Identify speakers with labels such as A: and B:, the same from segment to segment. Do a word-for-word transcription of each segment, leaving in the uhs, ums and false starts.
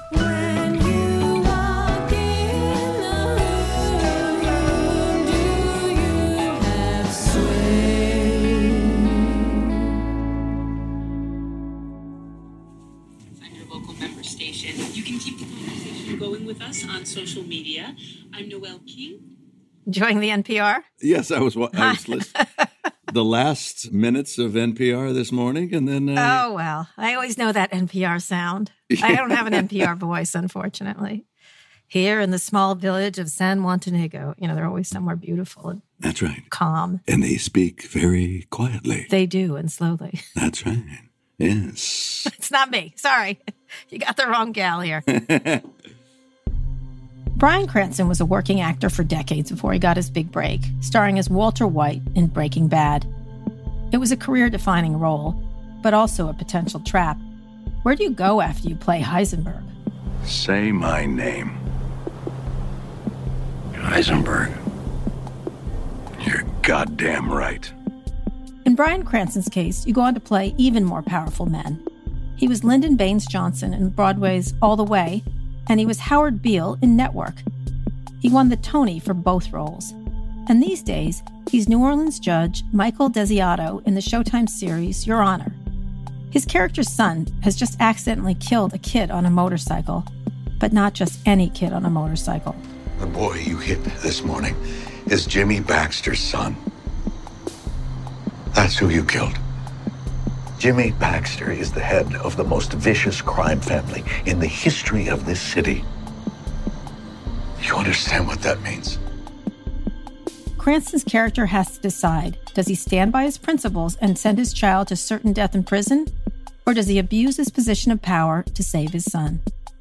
A: When you walk in the room, do you have sway?
B: On your local member station. You can keep the conversation going with us on social media. I'm Noelle King.
C: Enjoying the N P R?
D: Yes, I was. wa- I was listening. The last minutes of N P R this morning, and then. Uh,
C: Oh, well, I always know that N P R sound. I don't have an N P R voice, unfortunately. Here in the small village of San Montenegro, you know, they're always somewhere beautiful and
D: That's right.
C: calm.
D: And they speak very quietly.
C: They do, and slowly.
D: That's right. Yes.
C: It's not me. Sorry. You got the wrong gal here. Bryan Cranston was a working actor for decades before he got his big break, starring as Walter White in Breaking Bad. It was a career-defining role, but also a potential trap. Where do you go after you play Heisenberg?
E: Say my name. Heisenberg. You're goddamn right.
C: In Bryan Cranston's case, you go on to play even more powerful men. He was Lyndon Baines Johnson in Broadway's All the Way, and he was Howard Beale in Network. He won the Tony for both roles. And these days, he's New Orleans judge Michael Desiato in the Showtime series Your Honor. His character's son has just accidentally killed a kid on a motorcycle, but not just any kid on a motorcycle.
E: The boy you hit this morning is Jimmy Baxter's son. That's who you killed. Jimmy Baxter is the head of the most vicious crime family in the history of this city. You understand what that means?
C: Cranston's character has to decide, does he stand by his principles and send his child to certain death in prison, or does he abuse his position of power to save his son?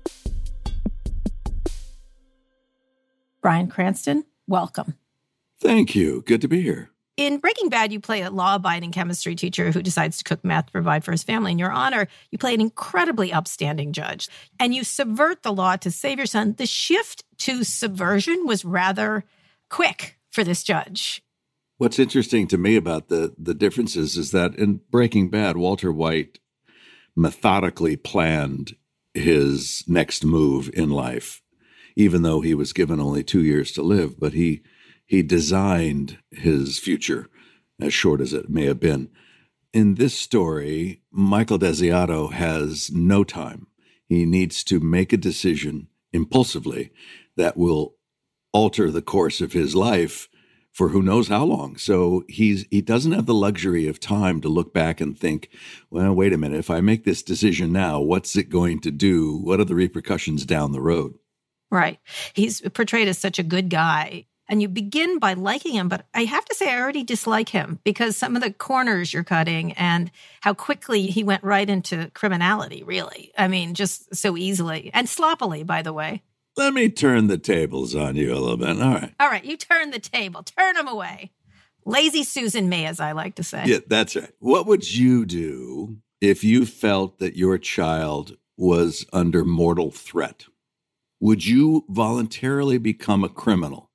C: Bryan Cranston, welcome.
D: Thank you. Good to be here.
C: In Breaking Bad, you play a law-abiding chemistry teacher who decides to cook meth to provide for his family. In Your Honor, you play an incredibly upstanding judge, and you subvert the law to save your son. The shift to subversion was rather quick for this judge.
D: What's interesting to me about the the differences is that in Breaking Bad, Walter White methodically planned his next move in life, even though he was given only two years to live. But he he designed his future, as short as it may have been. In this story, Michael Desiato has no time. He needs to make a decision impulsively that will alter the course of his life for who knows how long. So he's he doesn't have the luxury of time to look back and think, well, wait a minute, if I make this decision now, what's it going to do? What are the repercussions down the road?
C: Right. He's portrayed as such a good guy. And you begin by liking him, but I have to say I already dislike him because some of the corners you're cutting and how quickly he went right into criminality, really. I mean, just so easily and sloppily, by the way.
D: Let me turn the tables on you a little bit. All right.
C: All right, you turn the table. Turn him away. Lazy Susan me, as I like to say.
D: Yeah, that's right. What would you do if you felt that your child was under mortal threat? Would you voluntarily become a criminal?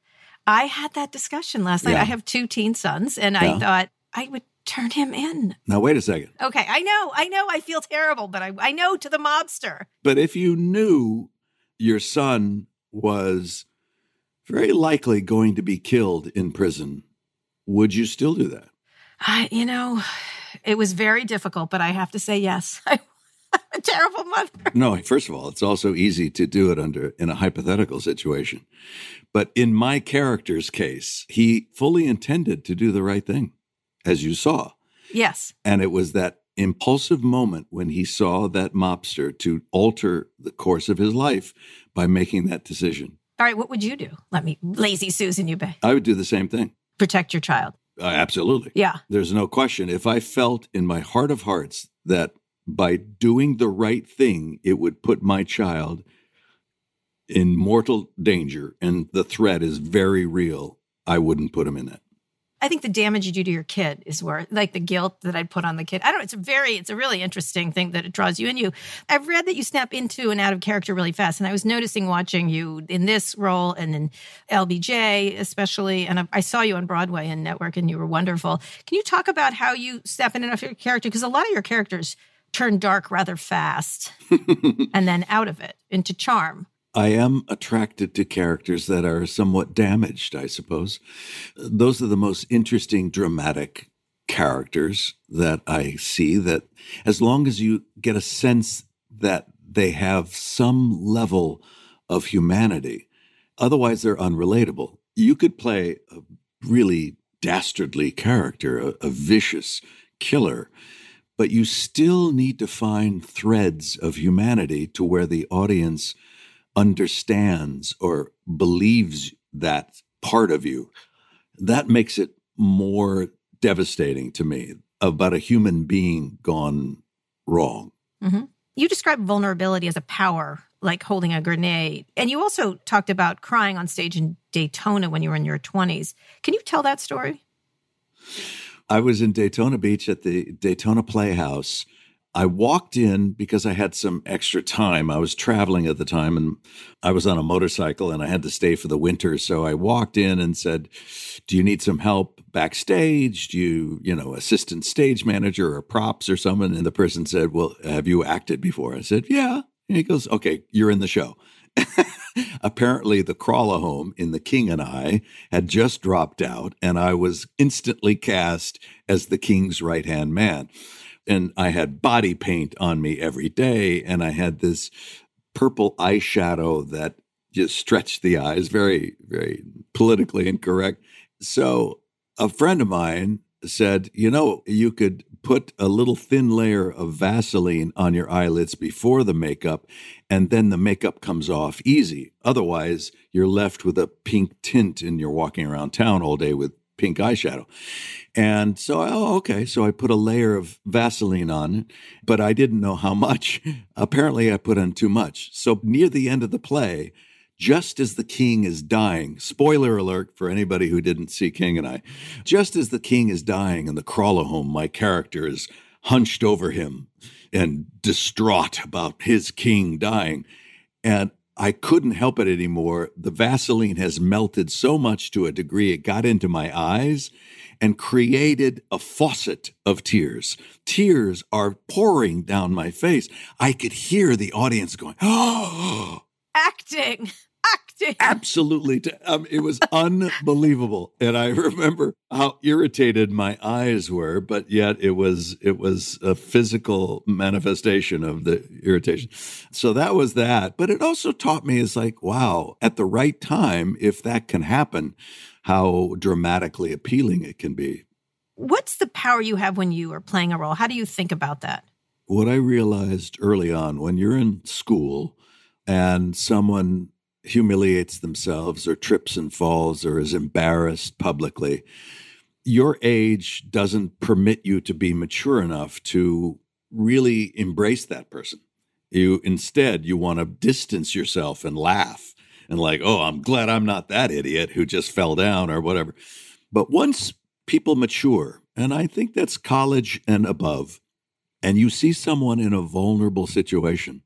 C: I had that discussion last night.
D: Yeah.
C: I have two teen sons, and
D: Yeah.
C: I thought I would turn him in.
D: Now, wait a second.
C: Okay, I know, I know I feel terrible, but I, I know to the mobster.
D: But if you knew your son was very likely going to be killed in prison, would you still do that?
C: I, you know, it was very difficult, but I have to say yes. I'm a terrible mother.
D: No, first of all, it's also easy to do it under in a hypothetical situation. But in my character's case, he fully intended to do the right thing, as you saw.
C: Yes.
D: And it was that impulsive moment when he saw that mobster to alter the course of his life by making that decision.
C: All right, what would you do? Let me, Lazy Susan you be.
D: I would do the same thing.
C: Protect your child.
D: Uh, absolutely.
C: Yeah.
D: There's no question. If I felt in my heart of hearts that by doing the right thing, it would put my child in mortal danger and the threat is very real, I wouldn't put him in that.
C: I think the damage you do to your kid is worth, like the guilt that I'd put on the kid. I don't know. It's a very, it's a really interesting thing that it draws you in you. I've read that you snap into and out of character really fast. And I was noticing watching you in this role and in L B J especially. And I saw you on Broadway and Network and you were wonderful. Can you talk about how you snap in and out of your character? Because a lot of your characters turn dark rather fast and then out of it into charm.
D: I am attracted to characters that are somewhat damaged, I suppose. Those are the most interesting, dramatic characters that I see, that as long as you get a sense that they have some level of humanity, otherwise they're unrelatable. You could play a really dastardly character, a, a vicious killer, but you still need to find threads of humanity to where the audience understands or believes that part of you. That makes it more devastating to me about a human being gone wrong.
C: Mm-hmm. You describe vulnerability as a power, like holding a grenade. And you also talked about crying on stage in Daytona when you were in your twenties. Can you tell that story?
D: I was in Daytona Beach at the Daytona Playhouse. I walked in because I had some extra time. I was traveling at the time, and I was on a motorcycle, and I had to stay for the winter. So I walked in and said, do you need some help backstage? Do you, you know, assistant stage manager or props or someone? And the person said, well, have you acted before? I said, yeah. And he goes, okay, you're in the show. Apparently, the crawler home in The King and I had just dropped out, and I was instantly cast as the king's right-hand man. And I had body paint on me every day, and I had this purple eyeshadow that just stretched the eyes, very, very politically incorrect. So a friend of mine said, you know, you could put a little thin layer of Vaseline on your eyelids before the makeup, and then the makeup comes off easy. Otherwise, you're left with a pink tint and you're walking around town all day with pink eyeshadow. And so, oh, okay. So I put a layer of Vaseline on, but I didn't know how much. Apparently, I put on too much. So near the end of the play, just as the king is dying, spoiler alert for anybody who didn't see King and I, just as the king is dying in the crawler home, my character is hunched over him and distraught about his king dying. And I couldn't help it anymore. The Vaseline has melted so much to a degree, it got into my eyes and created a faucet of tears. Tears are pouring down my face. I could hear the audience going, oh,
C: Acting. Acting.
D: absolutely. Um, it was unbelievable. And I remember how irritated my eyes were, but yet it was it was a physical manifestation of the irritation. So that was that. But it also taught me, it's like, wow, at the right time, if that can happen, how dramatically appealing it can be.
C: What's the power you have when you are playing a role? How do you think about that?
D: What I realized early on, when you're in school and someone humiliates themselves or trips and falls or is embarrassed publicly, your age doesn't permit you to be mature enough to really embrace that person. You instead, you want to distance yourself and laugh and like, oh, I'm glad I'm not that idiot who just fell down or whatever. But once people mature, and I think that's college and above, and you see someone in a vulnerable situation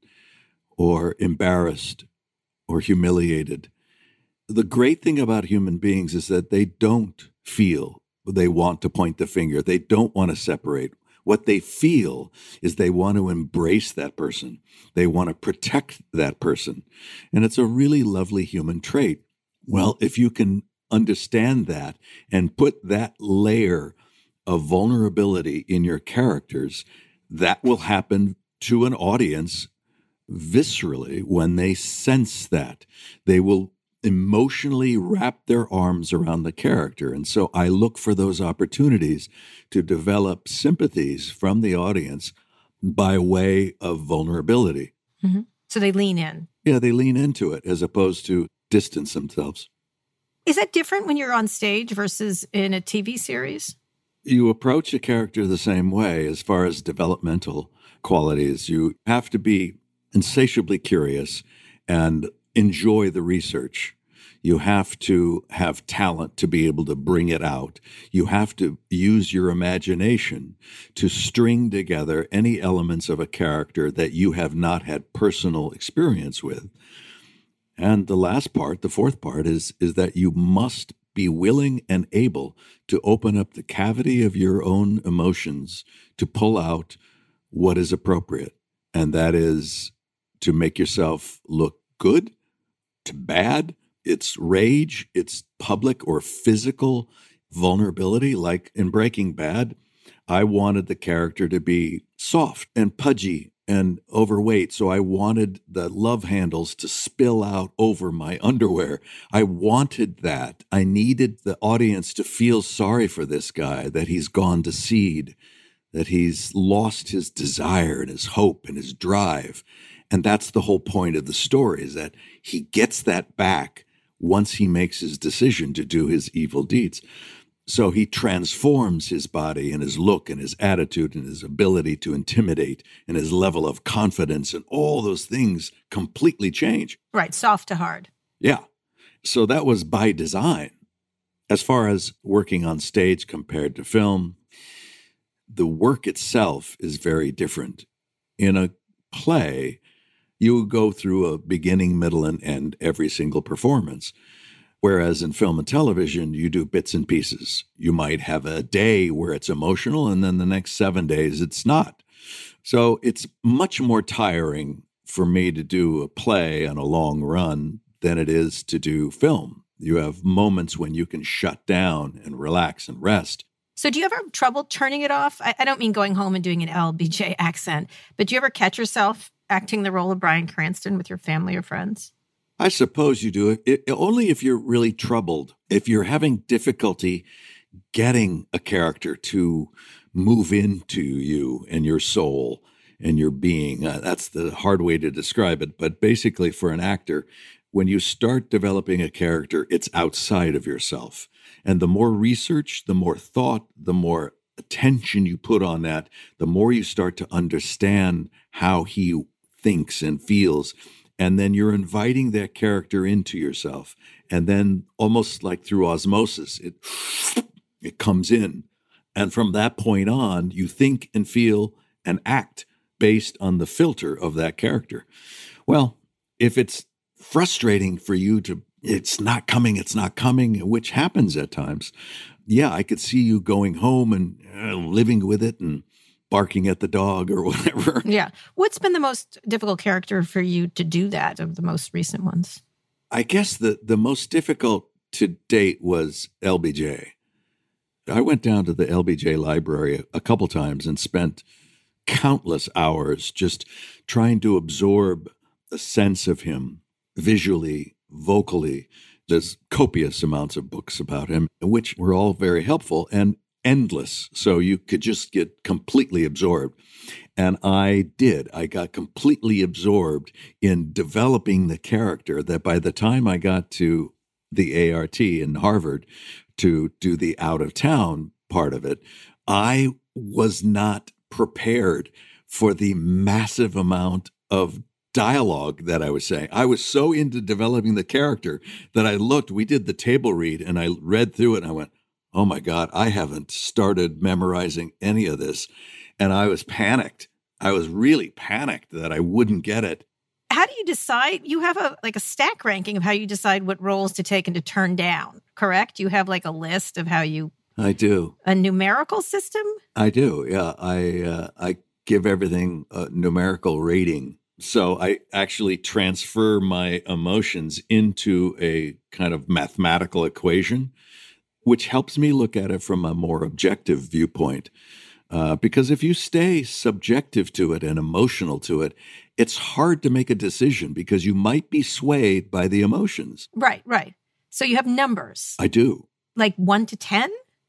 D: or embarrassed or humiliated, the great thing about human beings is that they don't feel they want to point the finger. They don't want to separate. What they feel is they want to embrace that person. They want to protect that person. And it's a really lovely human trait. Well, if you can understand that and put that layer of vulnerability in your characters, that will happen to an audience viscerally when they sense that. They will emotionally wrap their arms around the character. And so I look for those opportunities to develop sympathies from the audience by way of vulnerability.
C: Mm-hmm. So they lean in.
D: Yeah, they lean into it as opposed to distance themselves.
C: Is that different when you're on stage versus in a T V series?
D: You approach a character the same way as far as developmental qualities. You have to be insatiably curious and enjoy the research. You have to have talent to be able to bring it out. You have to use your imagination to string together any elements of a character that you have not had personal experience with. And the last part, the fourth part, is, is that you must be willing and able to open up the cavity of your own emotions to pull out what is appropriate. And that is to make yourself look good, to bad. It's rage, it's public or physical vulnerability. Like in Breaking Bad, I wanted the character to be soft and pudgy and overweight. So I wanted the love handles to spill out over my underwear. I wanted that. I needed the audience to feel sorry for this guy, that he's gone to seed, that he's lost his desire and his hope and his drive. And that's the whole point of the story, is that he gets that back once he makes his decision to do his evil deeds. So he transforms his body and his look and his attitude and his ability to intimidate and his level of confidence, and all those things completely change.
C: Right, soft to hard.
D: Yeah. So that was by design. As far as working on stage compared to film, the work itself is very different. In a play, you go through a beginning, middle, and end every single performance. Whereas in film and television, you do bits and pieces. You might have a day where it's emotional, and then the next seven days it's not. So it's much more tiring for me to do a play on a long run than it is to do film. You have moments when you can shut down and relax and rest.
C: So do you ever have trouble turning it off? I, I don't mean going home and doing an L B J accent, but do you ever catch yourself acting the role of Bryan Cranston with your family or friends?
D: I suppose you do it, it only if you're really troubled. If you're having difficulty getting a character to move into you and your soul and your being, uh, that's the hard way to describe it. But basically, for an actor, when you start developing a character, it's outside of yourself. And the more research, the more thought, the more attention you put on that, the more you start to understand how he thinks and feels. And then you're inviting that character into yourself. And then almost like through osmosis, it, it comes in. And from that point on, you think and feel and act based on the filter of that character. Well, if it's frustrating for you to, it's not coming, it's not coming, which happens at times, yeah, I could see you going home and uh, living with it and barking at the dog or whatever.
C: Yeah. What's been the most difficult character for you to do that, of the most recent ones?
D: I guess the, the most difficult to date was L B J. I went down to the L B J library a, a couple times and spent countless hours just trying to absorb a sense of him visually, vocally. There's copious amounts of books about him, which were all very helpful and endless. So you could just get completely absorbed. And I did. I got completely absorbed in developing the character that by the time I got to the A R T in Harvard to do the out of town part of it, I was not prepared for the massive amount of dialogue that I was saying. I was so into developing the character that I looked, we did the table read, and I read through it and I went, oh my God, I haven't started memorizing any of this. And I was panicked. I was really panicked that I wouldn't get it.
C: How do you decide? You have a like a stack ranking of how you decide what roles to take and to turn down, correct? You have like a list of how you...
D: I do.
C: A numerical system?
D: I do, yeah. I uh, I give everything a numerical rating. So I actually transfer my emotions into a kind of mathematical equation, which helps me look at it from a more objective viewpoint. Uh, because if you stay subjective to it and emotional to it, it's hard to make a decision because you might be swayed by the emotions.
C: Right, right. So you have numbers.
D: I do.
C: Like one to ten?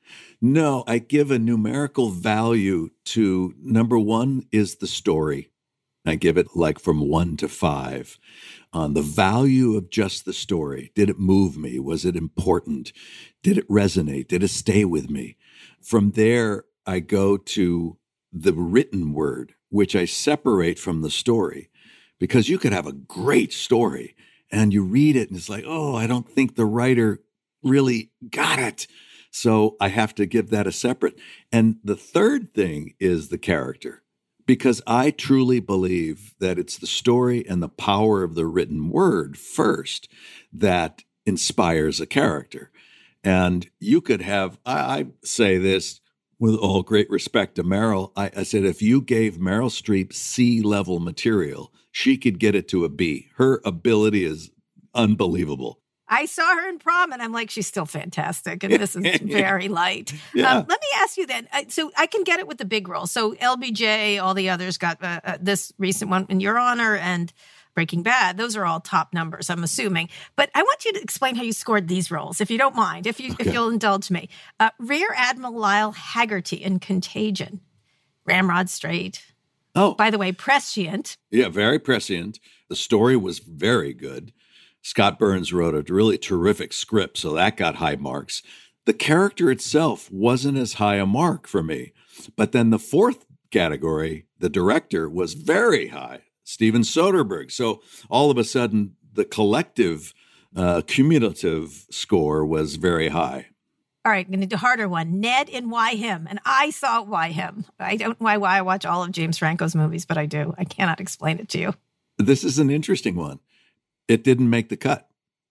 D: No, I give a numerical value to number one is the story. I give it like from one to five on the value of just the story. Did it move me? Was it important? Did it resonate? Did it stay with me? From there, I go to the written word, which I separate from the story, because you could have a great story and you read it and it's like, oh, I don't think the writer really got it. So I have to give that a separate. And the third thing is the character. Because I truly believe that it's the story and the power of the written word first that inspires a character. And you could have, I, I say this, with all great respect to Meryl, I, I said, if you gave Meryl Streep C-level material, she could get it to a B. Her ability is unbelievable.
C: I saw her in Prom, and I'm like, she's still fantastic, and this is very light.
D: Yeah.
C: Um, let me ask you then, uh, so I can get it with the big role. So L B J, all the others got uh, uh, this recent one in Your Honor and Breaking Bad. Those are all top numbers, I'm assuming. But I want you to explain how you scored these roles, if you don't mind, if, you,
D: Okay.
C: if you'll indulge me. Uh, Rear Admiral Lyle Haggerty in Contagion. Ramrod Strait.
D: Oh,
C: By the way, prescient.
D: yeah, very prescient. The story was very good. Scott Burns wrote a really terrific script, so that got high marks. The character itself wasn't as high a mark for me. But then the fourth category, the director, was very high, Steven Soderbergh. So all of a sudden, the collective, uh, cumulative score was very high.
C: All right, I'm going to do a harder one. Ned in Why Him? And I saw Why Him? I don't know why, why I watch all of James Franco's movies, but I do. I cannot explain it to you.
D: This is an interesting one. It didn't make the cut.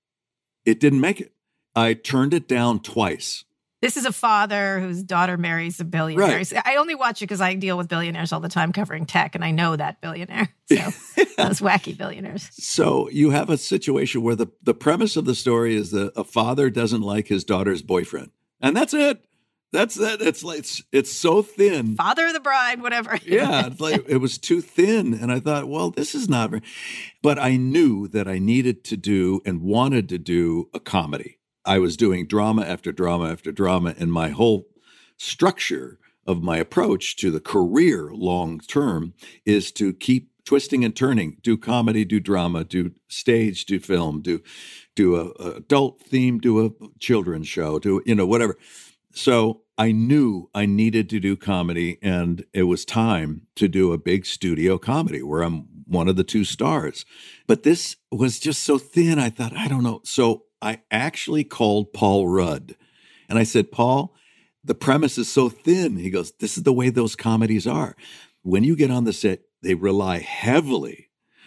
D: It didn't make it. I turned it down twice.
C: This is a father whose daughter marries a billionaire.
D: Right.
C: I only watch it because I deal with billionaires all the time covering tech, and I know that billionaire. So those wacky billionaires.
D: So you have a situation where the, the premise of the story is that a father doesn't like his daughter's boyfriend. And that's it. That's it. It's like it's, it's so thin.
C: Father of the bride, whatever.
D: Yeah, it's like it was too thin. And I thought, well, this is not very. But I knew that I needed to do and wanted to do a comedy. I was doing drama after drama after drama, and my whole structure of my approach to the career long term is to keep twisting and turning, do comedy, do drama, do stage, do film, do do a, a adult theme, do a children's show, do, you know, whatever. So I knew I needed to do comedy, and it was time to do a big studio comedy where I'm one of the two stars. But this was just so thin. I thought, I don't know. So I actually called Paul Rudd, and I said, Paul, the premise is so thin. He goes, this is the way those comedies are. When you get on the set, they rely heavily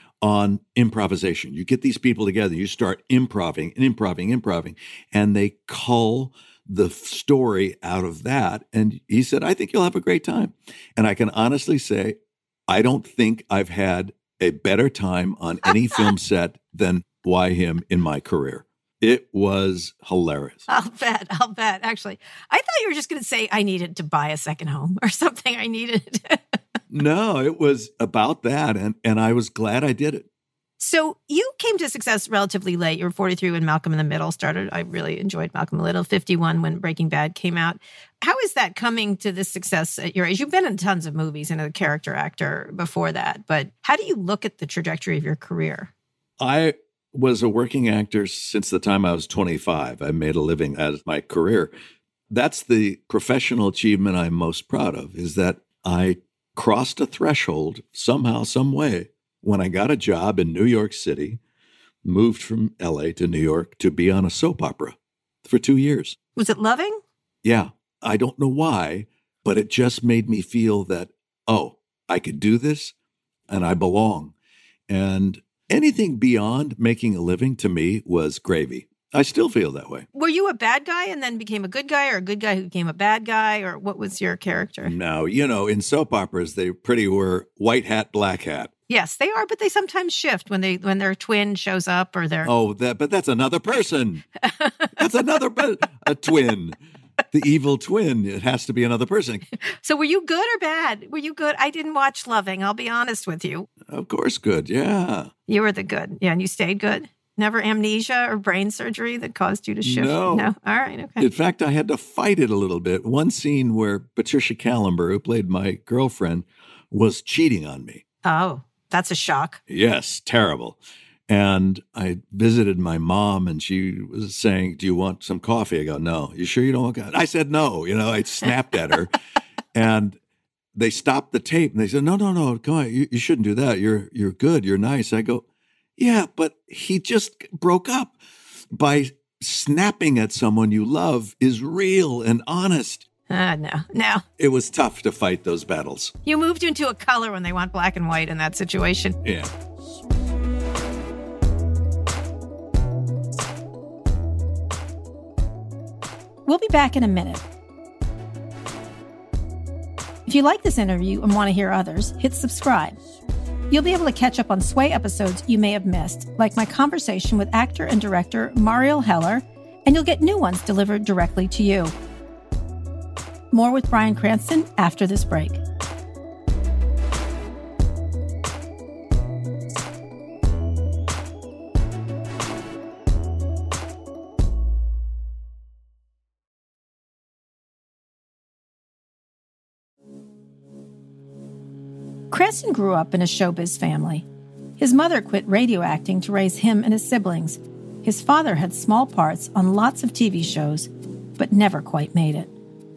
D: on improvisation. You get these people together, you start improving and improving, improving, and they cull the story out of that. And he said, I think you'll have a great time. And I can honestly say, I don't think I've had a better time on any film set than Why Him in my career. It was hilarious.
C: I'll bet. I'll bet. Actually, I thought you were just going to say I needed to buy a second home or something. I needed.
D: No, it was about that. And, and I was glad I did it.
C: So you came to success relatively late. You were forty-three when Malcolm in the Middle started. I really enjoyed Malcolm in the Middle. fifty-one when Breaking Bad came out. How is that coming to this success at your age? You've been in tons of movies and a character actor before that. But how do you look at the trajectory of your career?
D: I was a working actor since the time I was twenty-five. I made a living as my career. That's the professional achievement I'm most proud of, is that I crossed a threshold somehow, some way, when I got a job in New York City, moved from L A to New York to be on a soap opera for two years.
C: Was it Loving?
D: Yeah, I don't know why, but it just made me feel that, oh, I could do this and I belong. And anything beyond making a living to me was gravy. I still feel that way.
C: Were you a bad guy and then became a good guy, or a good guy who became a bad guy, or what was your character?
D: No, you know, in soap operas, they pretty were white hat, black hat.
C: Yes, they are, but they sometimes shift when they when their twin shows up or their
D: Oh, that, but that's another person. That's another, pe- a twin. The evil twin. It has to be another person.
C: So were you good or bad? Were you good? I didn't watch Loving. I'll be honest with you.
D: Of course, good. Yeah.
C: You were the good. Yeah, and you stayed good? Never amnesia or brain surgery that caused you to shift?
D: No.
C: No? All right, okay.
D: In fact, I had to fight it a little bit. One scene where Patricia Callenber, who played my girlfriend, was cheating on me.
C: Oh, that's a shock.
D: Yes, terrible. And I visited my mom, and she was saying, do you want some coffee? I go, no. You sure you don't want coffee? I said, no. You know, I snapped at her. And they stopped the tape, and they said, no, no, no, come on. You, you shouldn't do that. You're, you're good. You're nice. I go, yeah, but he just broke up. By snapping at someone you love is real and honest.
C: Uh, no, no.
D: It was tough to fight those battles.
C: You moved into a color when they want black and white in that situation.
D: Yeah.
C: We'll be back in a minute. you like this interview and want to hear others, hit subscribe. You'll be able to catch up on Sway episodes you may have missed, like my conversation with actor and director Mariel Heller, and you'll get new ones delivered directly to you. More with Bryan Cranston after this break. Cranston grew up in a showbiz family. His mother quit radio acting to raise him and his siblings. His father had small parts on lots of T V shows, but never quite made it.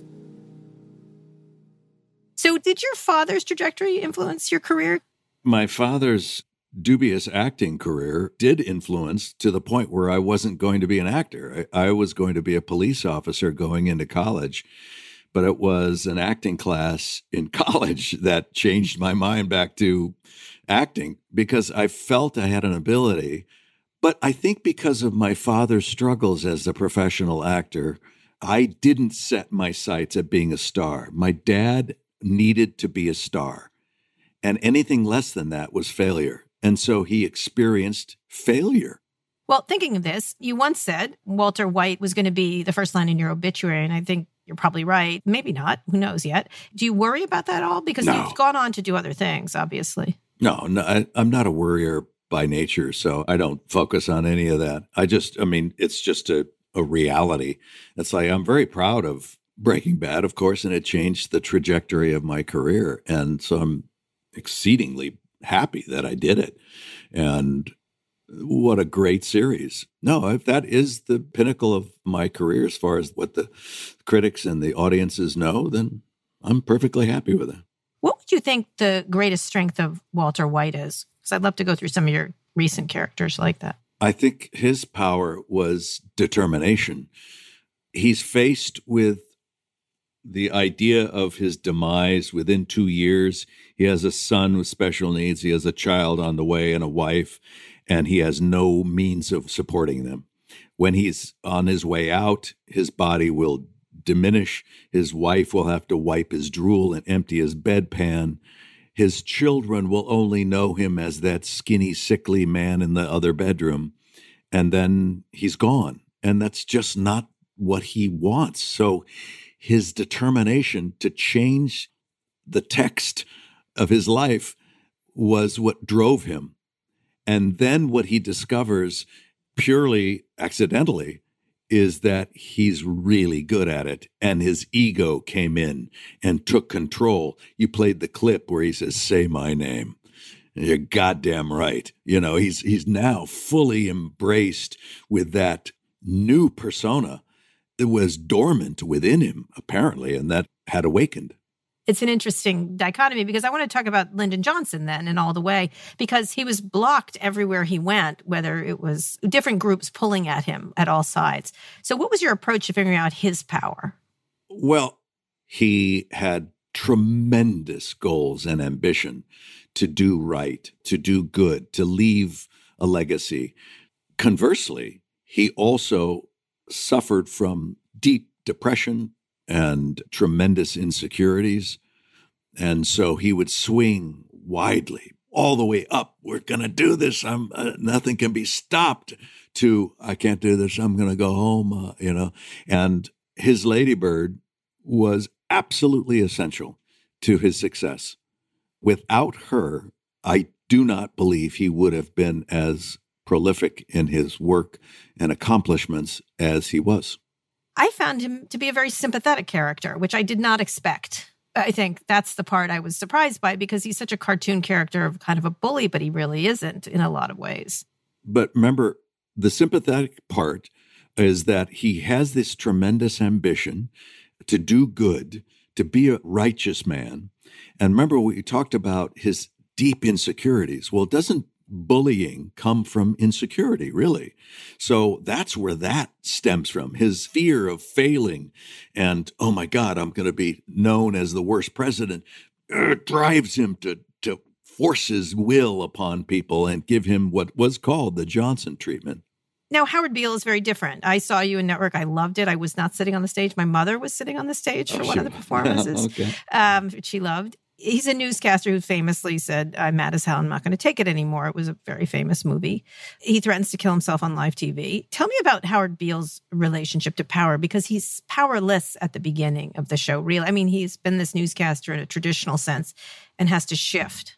C: So did your father's trajectory influence your career?
D: My father's dubious acting career did influence to the point where I wasn't going to be an actor. I, I was going to be a police officer going into college. But it was an acting class in college that changed my mind back to acting because I felt I had an ability. But I think because of my father's struggles as a professional actor, I didn't set my sights at being a star. My dad needed to be a star, and anything less than that was failure. And so he experienced failure.
C: Well, thinking of this, you once said Walter White was going to be the first line in your obituary, and I think you're probably right. Maybe not. Who knows yet? Do you worry about that at all? Because
D: No.
C: you've gone on to do other things, obviously.
D: No, no I, I'm not a worrier by nature, so I don't focus on any of that. I just, I mean, it's just a, a reality. It's like I'm very proud of Breaking Bad, of course, and it changed the trajectory of my career. And so I'm exceedingly happy that I did it. And what a great series. No, if that is the pinnacle of my career as far as what the critics and the audiences know, then I'm perfectly happy with it.
C: What would you think the greatest strength of Walter White is? Because I'd love to go through some of your recent characters like that.
D: I think his power was determination. He's faced with the idea of his demise within two years. He has a son with special needs. He has a child on the way and a wife, and he has no means of supporting them. When he's on his way out, his body will diminish. His wife will have to wipe his drool and empty his bedpan. His children will only know him as that skinny, sickly man in the other bedroom. And then he's gone. And that's just not what he wants. So his determination to change the text of his life was what drove him. And then what he discovers purely accidentally is that he's really good at it. And his ego came in and took control. You played the clip where he says, "Say my name." And you're goddamn right. You know, he's he's now fully embraced with that new persona that was dormant within him, apparently, and that had awakened.
C: It's an interesting dichotomy because I want to talk about Lyndon Johnson then and all the way, because he was blocked everywhere he went, whether it was different groups pulling at him at all sides. So what was your approach to figuring out his power?
D: Well, he had tremendous goals and ambition to do right, to do good, to leave a legacy. Conversely, he also suffered from deep depression and tremendous insecurities. And so he would swing widely, all the way up. We're going to do this. I'm uh, nothing can be stopped, to I can't do this. I'm going to go home, uh, you know. And his ladybird was absolutely essential to his success. Without her, I do not believe he would have been as prolific in his work and accomplishments as he was.
C: I found him to be a very sympathetic character, which I did not expect. I think that's the part I was surprised by, because he's such a cartoon character of kind of a bully, but he really isn't in a lot of ways.
D: But remember, the sympathetic part is that he has this tremendous ambition to do good, to be a righteous man. And remember, we talked about his deep insecurities. Well, doesn't bullying come from insecurity, really? So that's where that stems from. His fear of failing and, oh my God, I'm going to be known as the worst president, uh, drives him to, to force his will upon people and give him what was called the Johnson treatment.
C: Now, Howard Beale is very different. I saw you in Network. I loved it. I was not sitting on the stage. My mother was sitting on the stage for
D: Oh,
C: one
D: sure.
C: of the performances.
D: Okay.
C: Um, which she loved. He's a newscaster who famously said, I'm mad as hell. I'm not going to take it anymore. It was a very famous movie. He threatens to kill himself on live T V. Tell me about Howard Beale's relationship to power, because he's powerless at the beginning of the show. Really, I mean, he's been this newscaster in a traditional sense and has to shift.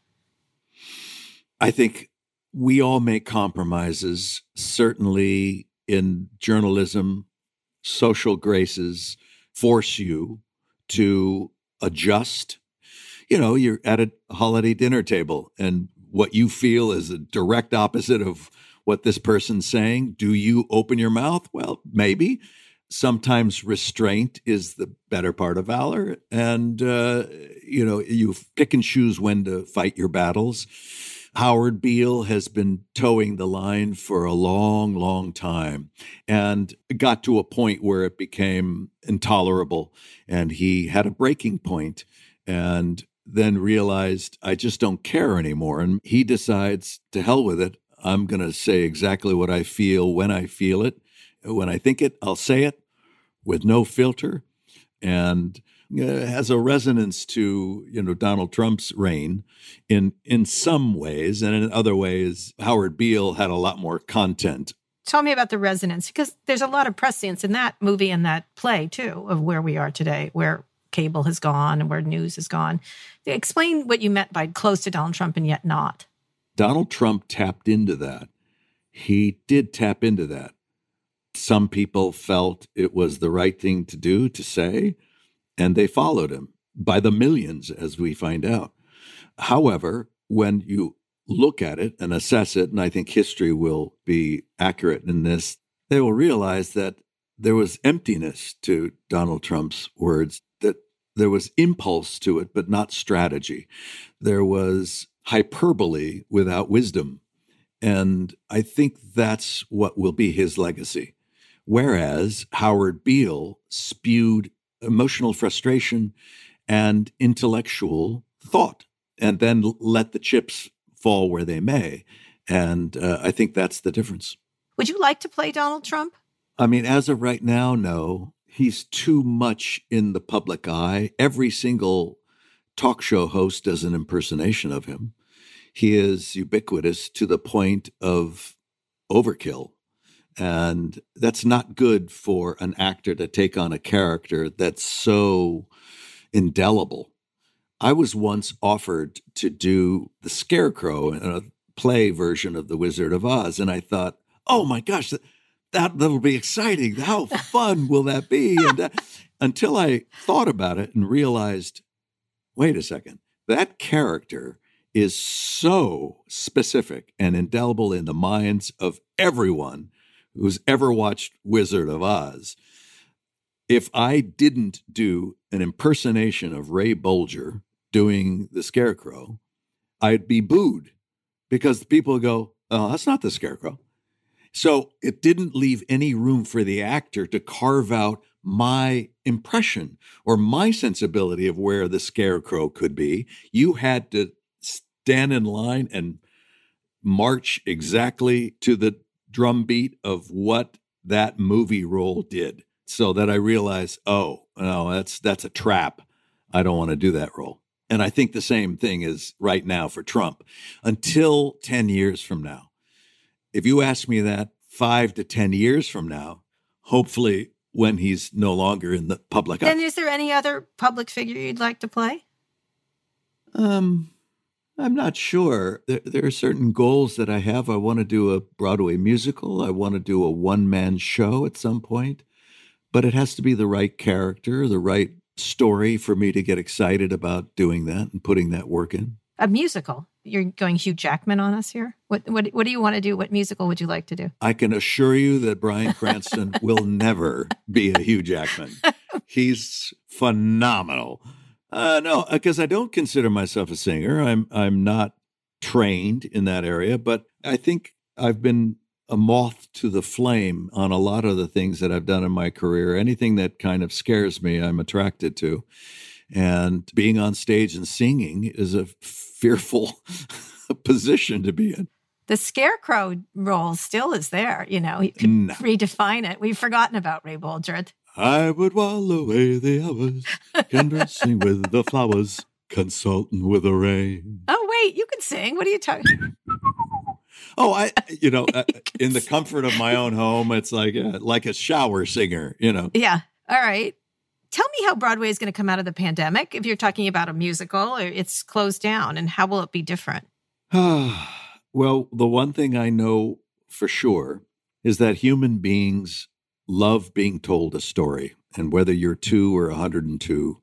D: I think we all make compromises, certainly in journalism. Social graces force you to adjust. You know, you're at a holiday dinner table and what you feel is a direct opposite of what this person's saying. Do you open your mouth? Well, maybe. Sometimes restraint is the better part of valor. And, uh, you know, you pick and choose when to fight your battles. Howard Beale has been towing the line for a long, long time and got to a point where it became intolerable. And he had a breaking point and then realized, I just don't care anymore. And he decides, to hell with it. I'm going to say exactly what I feel when I feel it. When I think it, I'll say it with no filter. And uh, has a resonance to, you know, Donald Trump's reign in in some ways, and in other ways, Howard Beale had a lot more content.
C: Tell me about the resonance, because there's a lot of prescience in that movie and that play, too, of where we are today, where cable has gone and where news has gone. Explain what you meant by close to Donald Trump and yet not.
D: Donald Trump tapped into that. He did tap into that. Some people felt it was the right thing to do, to say, and they followed him by the millions, as we find out. However, when you look at it and assess it, and I think history will be accurate in this, they will realize that there was emptiness to Donald Trump's words, that there was impulse to it, but not strategy. There was hyperbole without wisdom. And I think that's what will be his legacy. Whereas Howard Beale spewed emotional frustration and intellectual thought, and then let the chips fall where they may. And uh, I think that's the difference.
C: Would you like to play Donald Trump?
D: I mean, as of right now, no. He's too much in the public eye. Every single talk show host does an impersonation of him. He is ubiquitous to the point of overkill. And that's not good for an actor to take on a character that's so indelible. I was once offered to do the Scarecrow in a play version of The Wizard of Oz, and I thought, oh my gosh, that, that, that'll be exciting. How fun will that be? And uh, until I thought about it and realized, wait a second, that character is so specific and indelible in the minds of everyone who's ever watched Wizard of Oz. If I didn't do an impersonation of Ray Bolger doing the Scarecrow, I'd be booed because people go, oh, that's not the Scarecrow. So it didn't leave any room for the actor to carve out my impression or my sensibility of where the Scarecrow could be. You had to stand in line and march exactly to the drumbeat of what that movie role did, so that I realized, oh, no, that's that's a trap. I don't want to do that role. And I think the same thing is right now for Trump. Until ten years from now, if you ask me that five to ten years from now, hopefully when he's no longer in the public eye.
C: Then is there any other public figure you'd like to play?
D: Um, I'm not sure. There, there are certain goals that I have. I want to do a Broadway musical. I want to do a one-man show at some point. But it has to be the right character, the right story for me to get excited about doing that and putting that work in.
C: A musical? You're going Hugh Jackman on us here? What what what do you want to do? What musical would you like to do?
D: I can assure you that Bryan Cranston will never be a Hugh Jackman. He's phenomenal. Uh, no, because I don't consider myself a singer. I'm I'm not trained in that area, but I think I've been a moth to the flame on a lot of the things that I've done in my career. Anything that kind of scares me, I'm attracted to. And being on stage and singing is a fearful position to be in.
C: The scarecrow role still is there. You know, you could
D: No.
C: redefine it. We've forgotten about Ray Baldridge.
D: I would while away the hours, conversing with the flowers, consulting with the rain.
C: Oh, wait, you can sing. What are you talking?
D: Oh, I, you know, uh, in the comfort of my own home, it's like uh, like a shower singer, you know.
C: Yeah. All right. Tell me how Broadway is going to come out of the pandemic. If you're talking about a musical, or it's closed down, and how will it be different?
D: Well, the one thing I know for sure is that human beings love being told a story. And whether you're two or one hundred two,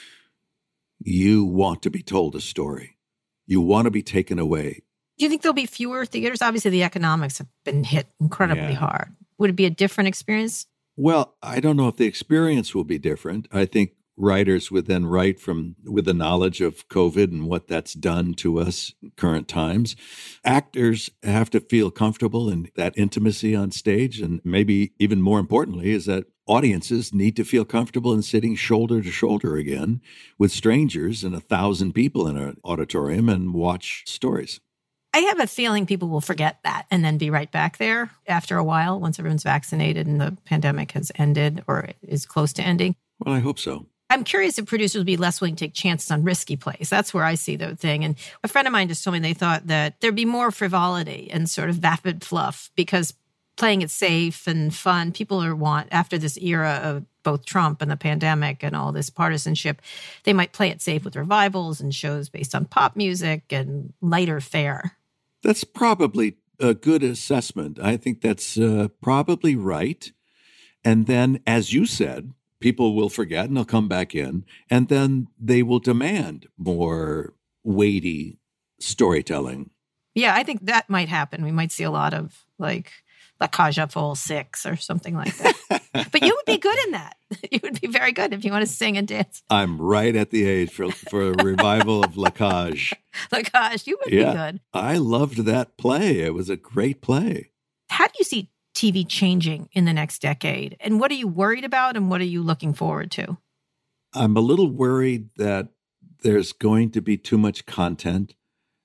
D: you want to be told a story. You want to be taken away.
C: Do you think there'll be fewer theaters? Obviously, the economics have been hit incredibly
D: Yeah.
C: hard. Would it be a different experience?
D: Well, I don't know if the experience will be different. I think writers would then write from with the knowledge of COVID and what that's done to us in current times. Actors have to feel comfortable in that intimacy on stage. And maybe even more importantly is that audiences need to feel comfortable in sitting shoulder to shoulder again with strangers and a thousand people in an auditorium and watch stories.
C: I have a feeling people will forget that and then be right back there after a while, once everyone's vaccinated and the pandemic has ended or is close to ending.
D: Well, I hope so.
C: I'm curious if producers will be less willing to take chances on risky plays. That's where I see the thing. And a friend of mine just told me they thought that there'd be more frivolity and sort of vapid fluff because playing it safe and fun, people are want, after this era of both Trump and the pandemic and all this partisanship, they might play it safe with revivals and shows based on pop music and lighter fare.
D: That's probably a good assessment. I think that's uh, probably right. And then, as you said, people will forget and they'll come back in, and then they will demand more weighty storytelling.
C: Yeah, I think that might happen. We might see a lot of like La Cage aux Folles six or something like that. But you would be good in that. You would be very good if you want to sing and dance.
D: I'm right at the age for, for a revival of La Cage.
C: La Cage, you would
D: Yeah,
C: be good.
D: I loved that play. It was a great play.
C: How do you see T V changing in the next decade? And what are you worried about and what are you looking forward to?
D: I'm a little worried that there's going to be too much content.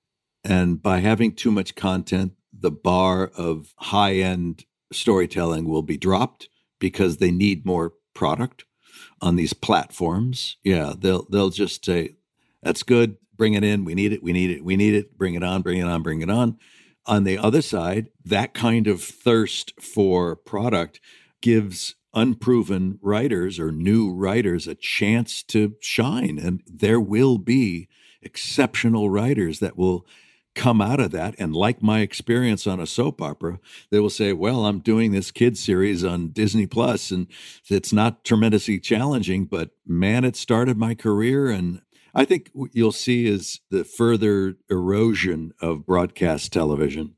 D: And by having too much content, the bar of high-end storytelling will be dropped because they need more product on these platforms. Yeah, they'll they'll just say, that's good, bring it in, we need it, we need it, we need it, bring it on, bring it on, bring it on. On the other side, that kind of thirst for product gives unproven writers or new writers a chance to shine. And there will be exceptional writers that will come out of that. And like my experience on a soap opera, they will say, well, I'm doing this kids series on Disney Plus, and it's not tremendously challenging, but man, it started my career. And I think what you'll see is the further erosion of broadcast television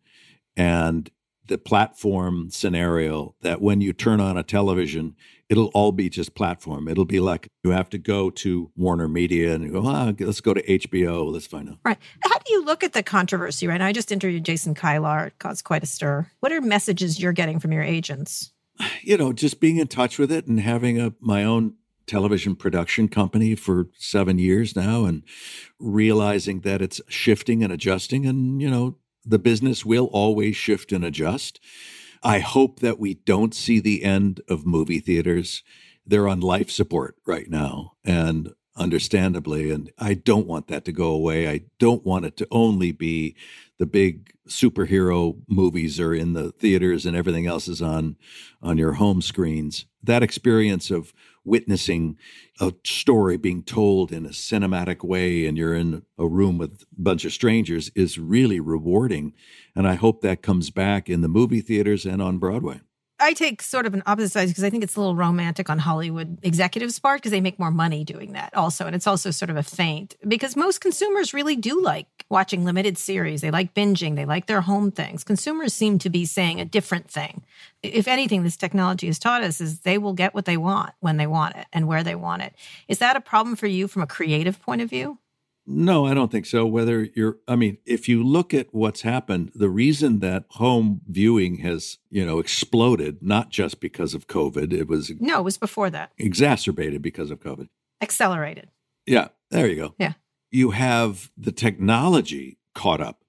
D: and the platform scenario that when you turn on a television, it'll all be just platform. It'll be like you have to go to Warner Media and you go, ah, let's go to H B O. Let's find out.
C: Right. How do you look at the controversy right now? I just interviewed Jason Kylar. It caused quite a stir. What are messages you're getting from your agents?
D: You know, just being in touch with it and having a my own television production company for seven years now and realizing that it's shifting and adjusting. And, you know, the business will always shift and adjust. I hope that we don't see the end of movie theaters. They're on life support right now, and understandably, and I don't want that to go away. I don't want it to only be the big superhero movies are in the theaters and everything else is on, on your home screens. That experience of witnessing a story being told in a cinematic way and you're in a room with a bunch of strangers is really rewarding. And I hope that comes back in the movie theaters and on Broadway.
C: I take sort of an opposite side because I think it's a little romantic on Hollywood executives' part because they make more money doing that also. And it's also sort of a feint because most consumers really do like watching limited series. They like binging. They like their home things. Consumers seem to be saying a different thing. If anything, this technology has taught us is they will get what they want when they want it and where they want it. Is that a problem for you from a creative point of view?
D: No, I don't think so. Whether you're, I mean, if you look at what's happened, the reason that home viewing has, you know, exploded, not just because of COVID, it was
C: No, it was before that.
D: exacerbated because of COVID.
C: Accelerated.
D: Yeah, there you go.
C: Yeah.
D: You have the technology caught up.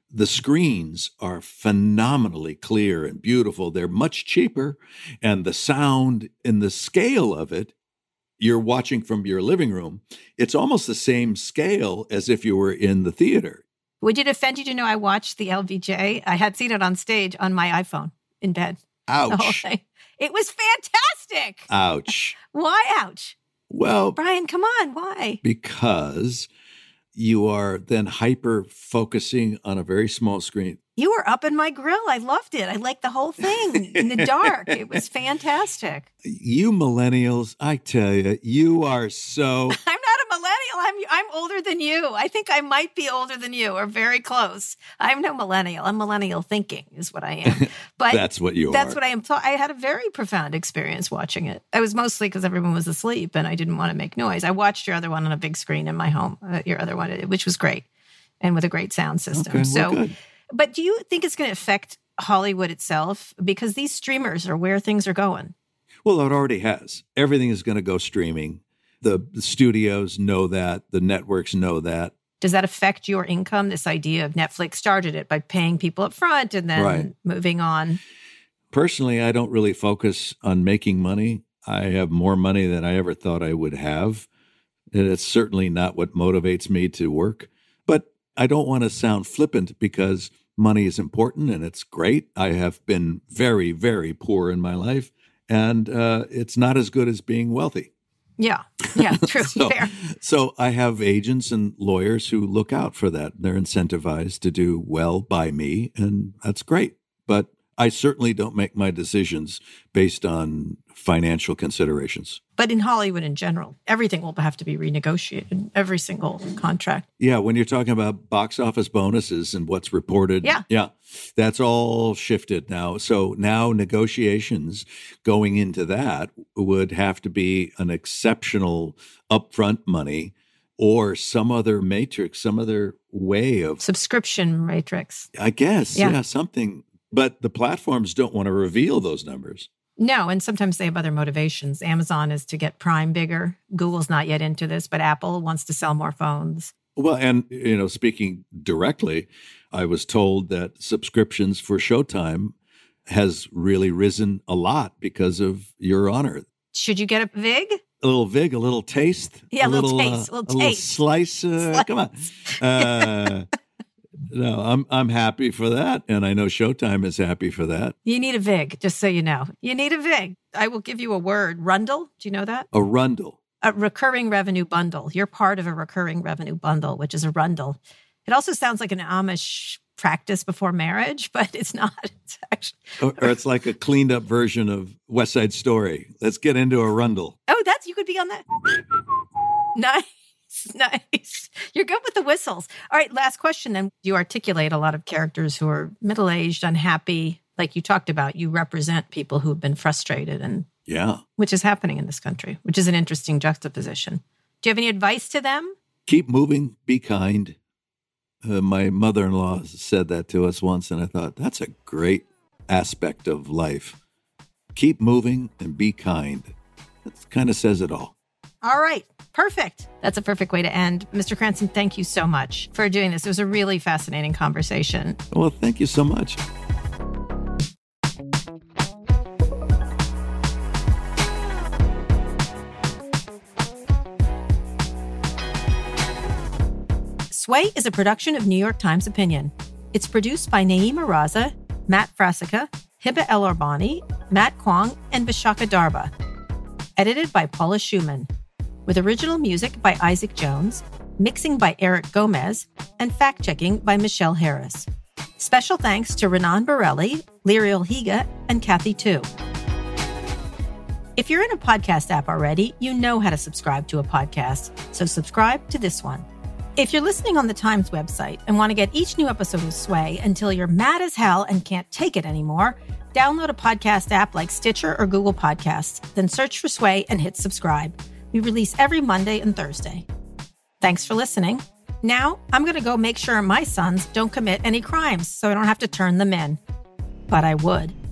D: the screens are phenomenally clear and beautiful. They're much cheaper, and the sound and the scale of it, you're watching from your living room. It's almost the same scale as if you were in the theater.
C: Would it offend you to know I watched the L B J? I had seen it on stage on my iPhone in bed. The whole
D: Ouch.
C: thing. It was fantastic.
D: Ouch.
C: Why ouch?
D: Well,
C: Brian, come on. Why?
D: because you are then hyper focusing on a very small screen.
C: You were up in my grill. I loved it. I liked the whole thing in the dark. It was fantastic.
D: You millennials, I tell you, you are so.
C: I'm not a millennial. I'm I'm older than you. I think I might be older than you, or very close. I'm no millennial. I'm millennial thinking is what I am. But
D: That's what you
C: that's
D: are.
C: what I am. So I had a very profound experience watching it. I was mostly because everyone was asleep and I didn't want to make noise. I watched your other one on a big screen in my home. Uh, your other one, which was great, and with a great sound system.
D: Okay, well,
C: so,
D: good.
C: but do you think it's going to affect Hollywood itself? Because these streamers are where things are going.
D: Well, it already has. Everything is going to go streaming. The, the studios know that. The networks know that.
C: Does that affect your income? This idea of Netflix started it by paying people up front and then
D: Right.
C: moving on.
D: Personally, I don't really focus on making money. I have more money than I ever thought I would have. And it's certainly not what motivates me to work. But I don't want to sound flippant because money is important and it's great. I have been very, very poor in my life, and uh, it's not as good as being wealthy.
C: Yeah. Yeah. True.
D: So,
C: Fair.
D: so I have agents and lawyers who look out for that. They're incentivized to do well by me, and that's great. But I certainly don't make my decisions based on financial considerations.
C: But in Hollywood in general, everything will have to be renegotiated, every single contract.
D: Yeah, when you're talking about box office bonuses and what's reported,
C: Yeah.
D: yeah, that's all shifted now. So now negotiations going into that would have to be an exceptional upfront money or some other matrix, some other way of,
C: Subscription matrix.
D: I guess,
C: Yeah.
D: yeah, something. But the platforms don't want to reveal those numbers.
C: No, and sometimes they have other motivations. Amazon is to get Prime bigger. Google's not yet into this, but Apple wants to sell more phones.
D: Well, and, you know, speaking directly, I was told that subscriptions for Showtime has really risen a lot because of Your Honor.
C: Should you get a VIG?
D: A little vig, a little taste.
C: Yeah, a little
D: uh,
C: taste, a little
D: little
C: taste.
D: slice. Uh, Come on. Uh, no, I'm I'm happy for that, and I know Showtime is happy for that.
C: You need a VIG, just so you know. You need a VIG. I will give you a word. Rundle. Do you know that?
D: A rundle.
C: A recurring revenue bundle. You're part of a recurring revenue bundle, which is a rundle. It also sounds like an Amish practice before marriage, but it's not. It's actually.
D: Or, or it's like a cleaned up version of West Side Story. Let's get into a rundle.
C: Oh, that's, you could be on that. Nice. Nice. You're good with the whistles. All right, last question then. You articulate a lot of characters who are middle-aged, unhappy. Like you talked about, you represent people who've been frustrated, and
D: Yeah.
C: which is happening in this country, which is an interesting juxtaposition. Do you have any advice to them?
D: Keep moving, be kind. Uh, my mother-in-law said that to us once, and I thought, that's a great aspect of life. Keep moving and be kind. That kind of says it all.
C: All right. Perfect. That's a perfect way to end. Mister Cranston, thank you so much for doing this. It was a really fascinating conversation.
D: Well, thank you so much.
C: Sway is a production of New York Times Opinion. It's produced by Naeem Araza, Matt Frasica, Hiba El Arbani, Matt Kwong, and Vishaka Darba. Edited by Paula Schumann. With original music by Isaac Jones, mixing by Eric Gomez, and fact-checking by Michelle Harris. Special thanks to Renan Borelli, Liriel Higa, and Kathy Tu. If you're in a podcast app already, you know how to subscribe to a podcast, so subscribe to this one. If you're listening on the Times website and want to get each new episode of Sway until you're mad as hell and can't take it anymore, download a podcast app like Stitcher or Google Podcasts, then search for Sway and hit subscribe. We release every Monday and Thursday. Thanks for listening. Now, I'm going to go make sure my sons don't commit any crimes so I don't have to turn them in. But I would.